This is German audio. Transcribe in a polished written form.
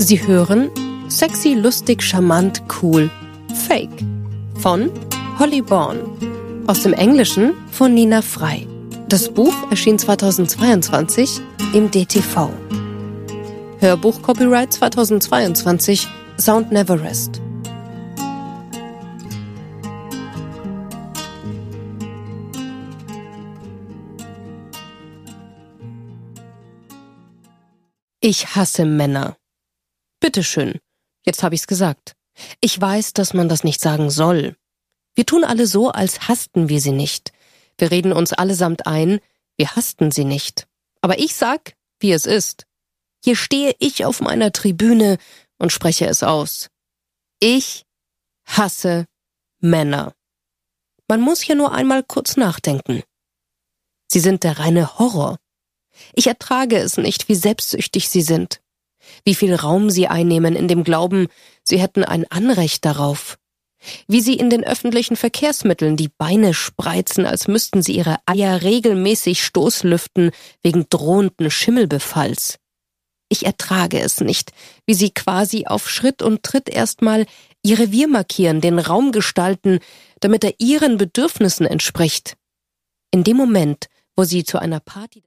Sie hören Sexy, lustig, charmant, cool, Fake von Holly Bawn. Aus dem Englischen von Nina Frey. Das Buch erschien 2022 im DTV. Hörbuch Copyright 2022 Sound Never Rest. Ich hasse Männer. Bitteschön, jetzt habe ich's gesagt. Ich weiß, dass man das nicht sagen soll. Wir tun alle so, als hassten wir sie nicht. Wir reden uns allesamt ein, wir hassten sie nicht. Aber ich sag, wie es ist. Hier stehe ich auf meiner Tribüne und spreche es aus. Ich hasse Männer. Man muss hier nur einmal kurz nachdenken. Sie sind der reine Horror. Ich ertrage es nicht, wie selbstsüchtig sie sind. Wie viel Raum sie einnehmen in dem Glauben, sie hätten ein Anrecht darauf. Wie sie in den öffentlichen Verkehrsmitteln die Beine spreizen, als müssten sie ihre Eier regelmäßig stoßlüften wegen drohenden Schimmelbefalls. Ich ertrage es nicht, wie sie quasi auf Schritt und Tritt erstmal ihr Revier markieren, den Raum gestalten, damit er ihren Bedürfnissen entspricht. In dem Moment, wo sie zu einer Party